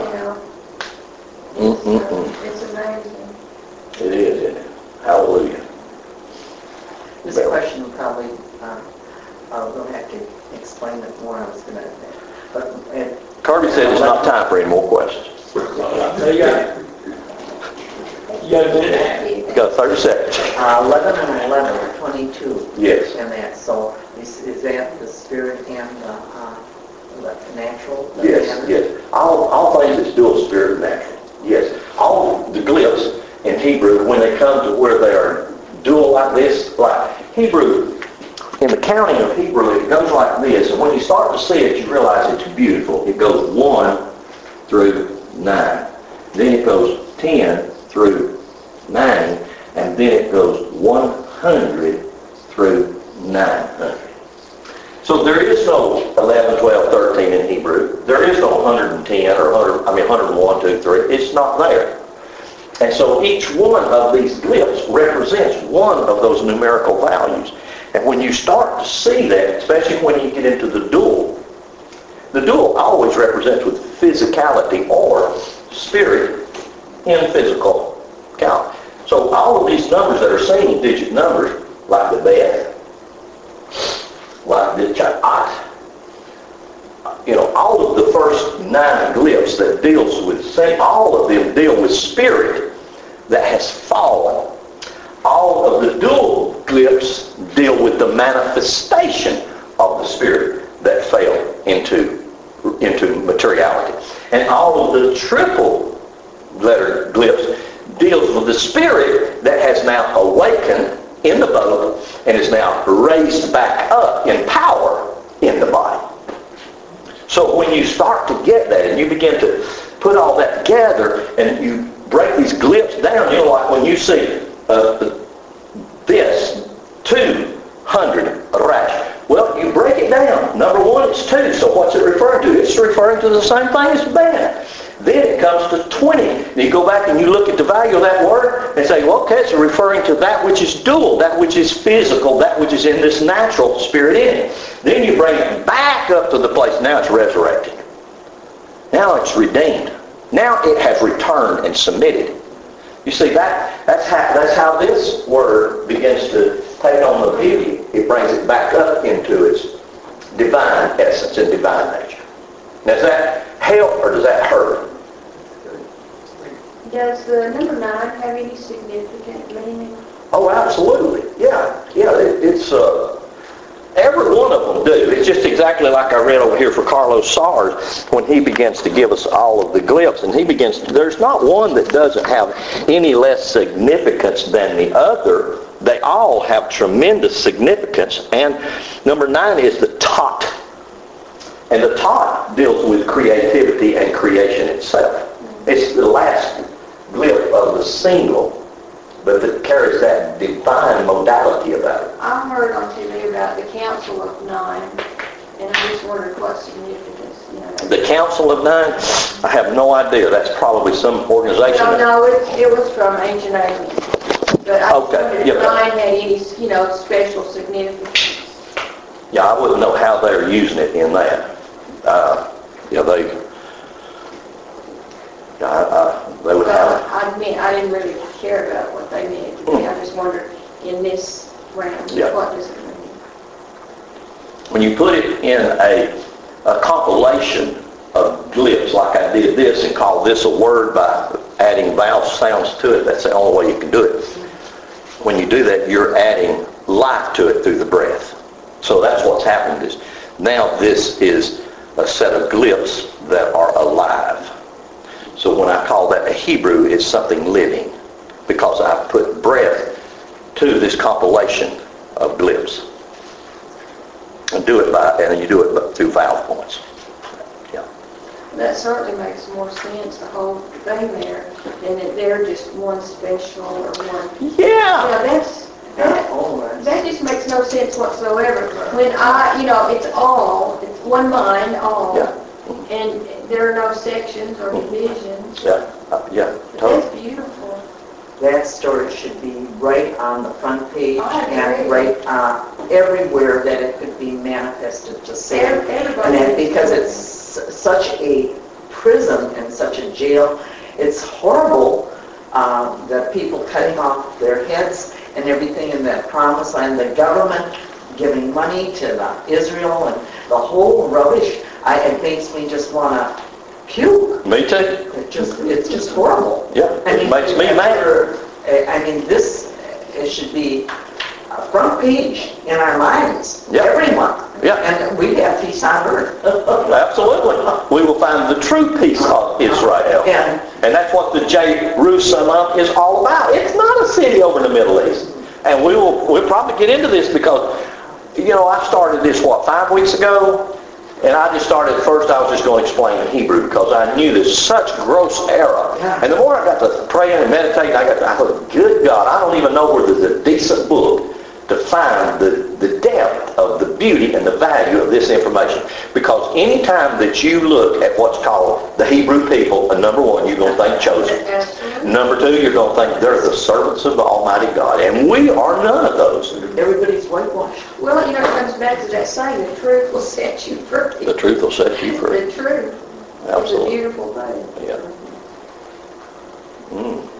it's amazing. It is, isn't it? Hallelujah. This question probably, we'll have to explain it more. I was going to, but Kirby said it's not time for any more questions. You got 30 seconds. 11 and 11 are 22. Yes. And that, so is that the spirit and the natural? Yes. All things that's dual spirit and natural. Yes. All the glyphs in Hebrew, when they come to where they are dual like this, like Hebrew, in the counting of Hebrew, it goes like this. And when you start to see it, you realize it's beautiful. It goes 1 through 9. Then it goes 10 through 9, and then it goes 100 through 900. So there is no 11, 12, 13 in Hebrew. There is no 110 or 101, 2, 3. It's not there. And so each one of these glyphs represents one of those numerical values. And when you start to see that, especially when you get into the dual always represents with physicality or spirit in physical count. So all of these numbers that are single digit numbers, like the bed, like the chat, all of the first 9 glyphs that deals with, all of them deal with spirit that has fallen. All of the dual glyphs deal with the manifestation of the spirit that fell into materiality. And all of the triple letter glyphs deals with the spirit that has now awakened in the boat and is now raised back up in power in the body. So when you start to get that and you begin to put all that together and you break these glyphs down, like when you see this 200 rash. Well, you break it down. Number 1, it's 2. So what's it referring to? It's referring to the same thing as bad. Then it comes to 20. And you go back and you look at the value of that word and say, well, okay, it's referring to that which is dual, that which is physical, that which is in this natural spirit in it. Then you bring it back up to the place. Now it's resurrected. Now it's redeemed. Now it has returned and submitted. You see, that's how this word begins to take on the beauty. It brings it back up into its divine essence and divine nature. Now, does that help or does that hurt? Does the number 9 have any significant meaning? Oh, absolutely. Yeah. It's every one of them do. It's just exactly like I read over here for Carlos Sars when he begins to give us all of the glyphs, and there's not one that doesn't have any less significance than the other. They all have tremendous significance. And number 9 is the Tot. And the Tot deals with creativity and creation itself. It's the last glyph of the single, but it carries that divine modality about it. I heard on TV about the Council of 9. And I just wondered what significance, you know. The Council of Nine, I have no idea. That's probably some organization. No, it was from ancient aliens. But I Okay, wondered yeah, if but- mine had any, you know, special significance. Yeah, I wouldn't know how they're using it in that. They would have it. I didn't really care about what they meant to be. I just wondered in this round, Yeah. what does it mean? When you put it in a compilation of glyphs, like I did this and called this a word by adding vowel sounds to it, that's the only way you can do it. When you do that, you're adding life to it through the breath. So that's what's happened is now this is a set of glyphs that are alive. So when I call that a Hebrew, it's something living because I put breath to this compilation of glyphs. And and you do it through vowel points. Yeah. That certainly makes more sense, the whole thing there, than that they're just one special or one. Yeah. Yeah, that just makes no sense whatsoever. When it's one mind, all. Yeah. And there are no sections or divisions. Yeah. Yeah. That's beautiful. That story should be right on the front page I agree. and right everywhere that it could be manifested to say. Everybody. And because it's such a prison and such a jail, it's horrible that people cutting off their heads and everything in that promised land, the government giving money to Israel and the whole rubbish. It makes me just want to puke. Me too. It's just horrible. Yeah, it makes me mad. It should be a front page in our minds every month. Yeah. And we have peace on earth. Absolutely. We will find the true peace of Israel. Yeah. And that's what the Jerusalem is all about. It's not a city over in the Middle East. And we'll probably get into this because, I started this, 5 weeks ago? And I just started, first I was just going to explain in Hebrew because I knew there's such gross error. Yeah. And the more I got to praying and meditating, I thought, good God, I don't even know where there's a decent book to find the depth of the beauty and the value of this information. Because any time that you look at what's called the Hebrew people, number one, you're going to think chosen. Absolutely. Number two, you're going to think they're the servants of the Almighty God. And we are none of those. Everybody's whitewashed. Well, it comes back to that saying, the truth will set you free. The truth will set you free. The truth Absolutely. is a beautiful thing. Yeah. Mm.